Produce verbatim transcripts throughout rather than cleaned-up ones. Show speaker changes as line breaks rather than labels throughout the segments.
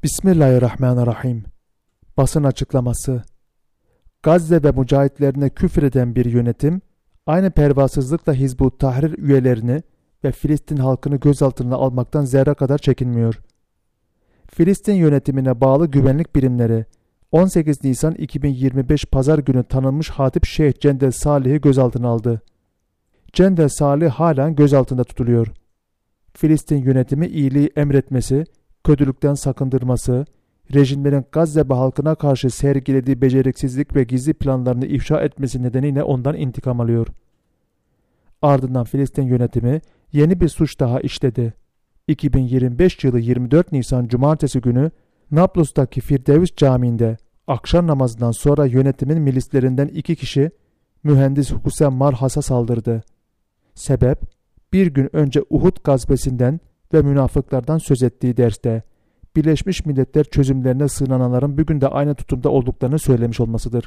Bismillahirrahmanirrahim. Basın açıklaması. Gazze ve mücahitlerine küfreden bir yönetim, aynı pervasızlıkla Hizb-ut Tahrir üyelerini ve Filistin halkını gözaltına almaktan zerre kadar çekinmiyor. Filistin yönetimine bağlı güvenlik birimleri, on sekiz Nisan iki bin yirmi beş Pazar günü tanınmış Hatip Şeyh Cendel Salih'i gözaltına aldı. Cendel Salih halen gözaltında tutuluyor. Filistin yönetimi iyiliği emretmesi, kötülükten sakındırması, rejimlerin Gazze halkına karşı sergilediği beceriksizlik ve gizli planlarını ifşa etmesi nedeniyle ondan intikam alıyor. Ardından Filistin yönetimi yeni bir suç daha işledi. iki bin yirmi beş yılı yirmi dört Nisan Cumartesi günü Nablus'taki Firdevs Camii'nde akşam namazından sonra yönetimin milislerinden iki kişi mühendis Hüseyin Marhas'a saldırdı. Sebep, bir gün önce Uhud gazvesinden ve münafıklardan söz ettiği derste Birleşmiş Milletler çözümlerine sığınanların bugün de aynı tutumda olduklarını söylemiş olmasıdır.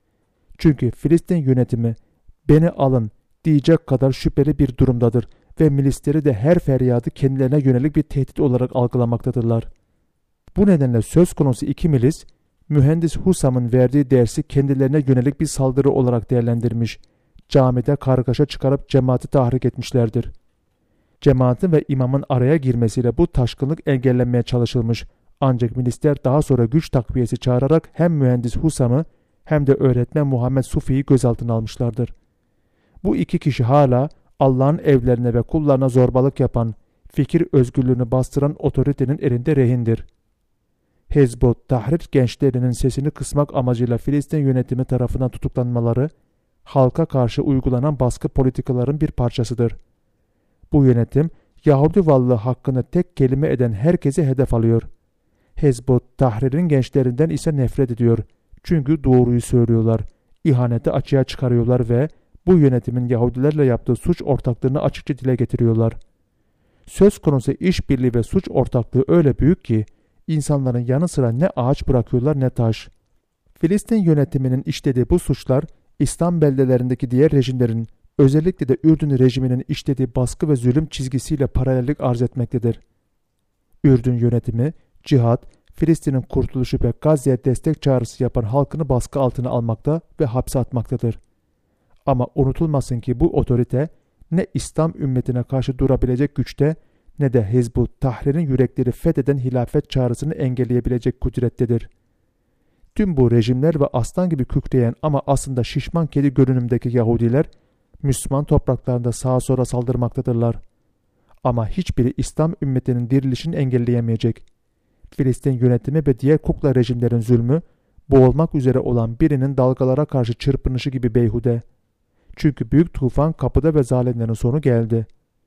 Çünkü Filistin yönetimi beni alın diyecek kadar şüpheli bir durumdadır ve milisleri de her feryadı kendilerine yönelik bir tehdit olarak algılamaktadırlar. Bu nedenle söz konusu iki milis, mühendis Husam'ın verdiği dersi kendilerine yönelik bir saldırı olarak değerlendirmiş, camide kargaşa çıkarıp cemaati tahrik etmişlerdir. Cemaatin ve imamın araya girmesiyle bu taşkınlık engellenmeye çalışılmış, ancak milisler daha sonra güç takviyesi çağırarak hem mühendis Husam'ı hem de öğretmen Muhammed Sufi'yi gözaltına almışlardır. Bu iki kişi hala Allah'ın evlerine ve kullarına zorbalık yapan, fikir özgürlüğünü bastıran otoritenin elinde rehindir. Hizb-ut Tahrir gençlerinin sesini kısmak amacıyla Filistin yönetimi tarafından tutuklanmaları, halka karşı uygulanan baskı politikaların bir parçasıdır. Bu yönetim, Yahudi varlığı hakkında tek kelime eden herkesi hedef alıyor. Hizb-ut Tahrir'in gençlerinden ise nefret ediyor. Çünkü doğruyu söylüyorlar, ihaneti açığa çıkarıyorlar ve bu yönetimin Yahudilerle yaptığı suç ortaklığını açıkça dile getiriyorlar. Söz konusu işbirliği ve suç ortaklığı öyle büyük ki, insanların yanı sıra ne ağaç bırakıyorlar ne taş. Filistin yönetiminin işlediği bu suçlar, İslam beldelerindeki diğer rejimlerin, özellikle de Ürdün rejiminin işlediği baskı ve zulüm çizgisiyle paralellik arz etmektedir. Ürdün yönetimi, cihat, Filistin'in kurtuluşu ve Gazze'ye destek çağrısı yapan halkını baskı altına almakta ve hapse atmaktadır. Ama unutulmasın ki bu otorite, ne İslam ümmetine karşı durabilecek güçte, ne de Hizb-ut Tahrir'in yürekleri fetheden hilafet çağrısını engelleyebilecek kudrettedir. Tüm bu rejimler ve aslan gibi kükreyen ama aslında şişman kedi görünümdeki Yahudiler, Müslüman topraklarında sağa sola saldırmaktadırlar. Ama hiçbiri İslam ümmetinin dirilişini engelleyemeyecek. Filistin yönetimi ve diğer kukla rejimlerin zulmü, boğulmak üzere olan birinin dalgalara karşı çırpınışı gibi beyhude. Çünkü büyük tufan kapıda ve zalimlerin sonu geldi.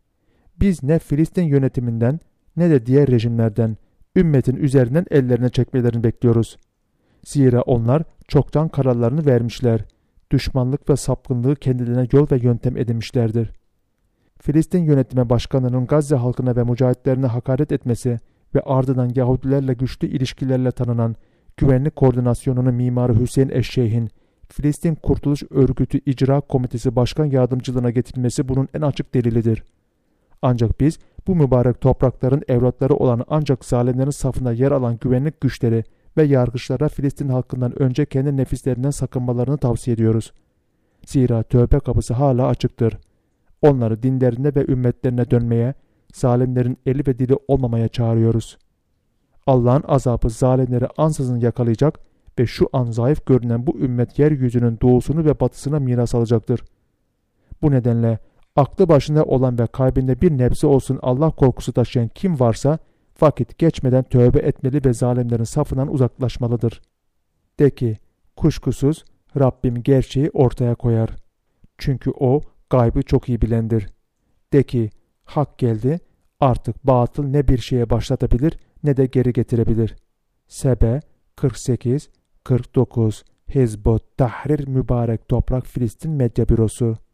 Biz ne Filistin yönetiminden ne de diğer rejimlerden ümmetin üzerinden ellerine çekmelerini bekliyoruz. Zira onlar çoktan kararlarını vermişler. Düşmanlık ve sapkınlığı kendilerine yol ve yöntem edinmişlerdir. Filistin yönetimi başkanının Gazze halkına ve mücahitlerine hakaret etmesi ve ardından Yahudilerle güçlü ilişkilerle tanınan Güvenlik Koordinasyonu'nun mimarı Hüseyin Eşşeyh'in Filistin Kurtuluş Örgütü İcra Komitesi Başkan Yardımcılığına getirilmesi bunun en açık delilidir. Ancak biz bu mübarek toprakların evlatları olan ancak zalimlerin safında yer alan güvenlik güçleri ve yargıçlara Filistin halkından önce kendi nefislerinden sakınmalarını tavsiye ediyoruz. Zira tövbe kapısı hala açıktır. Onları dinlerine ve ümmetlerine dönmeye, zalimlerin eli ve dili olmamaya çağırıyoruz. Allah'ın azabı zalimleri ansızın yakalayacak ve şu an zayıf görünen bu ümmet yeryüzünün doğusunu ve batısına miras alacaktır. Bu nedenle aklı başında olan ve kalbinde bir nebze olsun Allah korkusu taşıyan kim varsa, vakit geçmeden tövbe etmeli ve zalimlerin safından uzaklaşmalıdır. De ki, kuşkusuz Rabbim gerçeği ortaya koyar. Çünkü O gaybı çok iyi bilendir. De ki, hak geldi, artık batıl ne bir şeye başlatabilir ne de geri getirebilir. Sebe kırk sekiz kırk dokuz Hizb-ut Tahrir Mübarek Toprak Filistin Medya Bürosu